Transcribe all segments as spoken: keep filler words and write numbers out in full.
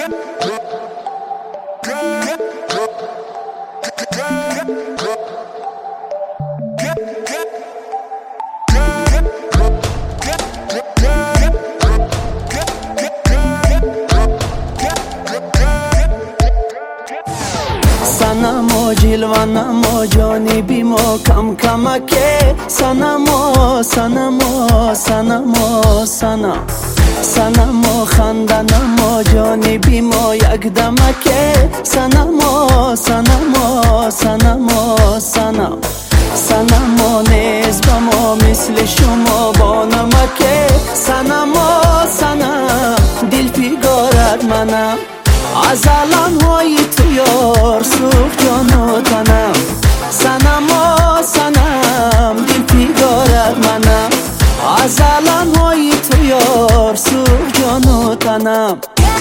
سنمو جلوانمو جانبیمو کم کمکه سنمو سنمو سنمو سنم سنمو خندنمو جانبیمو یک دمکه سنمو سنمو سنمو سنم سنمو نسبمو مثل شما با نمکه سنمو سنم دل پیگارد منم از الان های تو یار سوخت جان و تنم سنم سنم دل پیگارد منم از الان های تو یار سوخت جان و تنم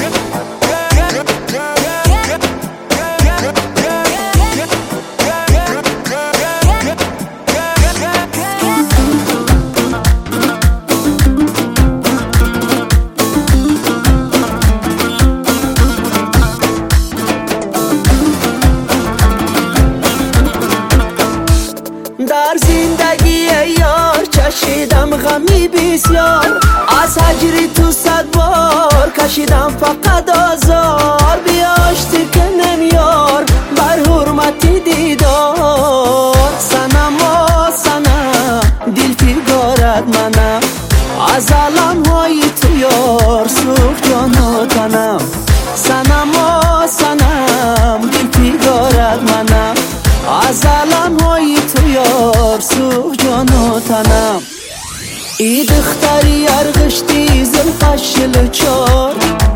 در زندگی یار چشیدم غمی بسیار از هجری تو صد بار کشیدم فقط آزار بیاشتی که نمیار بر حرمتی دیدار سنم و سنم دل پیگارد منم از الان های تو یار سوخت جان و تنم سنم و سنم دل پیگارد منم از الان های تو یار سوخت جان و تنم ای دختری ارغشتی زلفش شلچار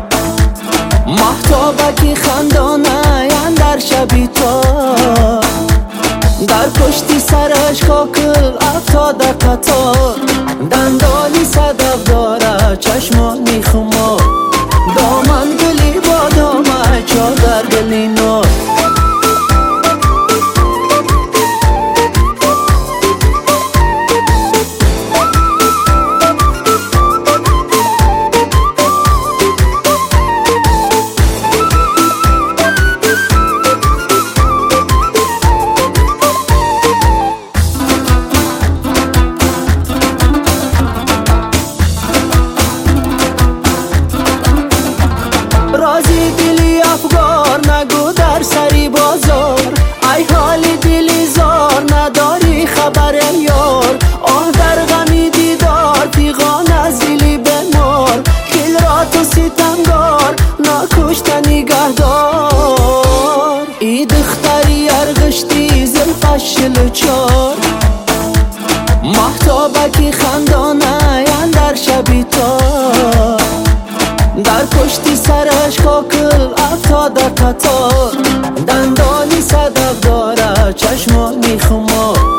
محتابکی خندانه اندر شبی تار در پشتی سرش کاکل افتاده قطار دندانی صدف داره چشمانی خمار دامن گلی با دامه چادر گلی نار رازی دلی افگار نگو در سری بازار ای حالی دلی زار نداری خبر یار آه در غمی دیدار پیغان از دلی بمار دل را تو ستمگار نکشته نگهدار ای دختری ارغشتی زلفش شلچار محتابکی خندانه اندر شبی تار در پشتی سرش کاکل افتاده قطار دندانی صدف داره چشمانی خمار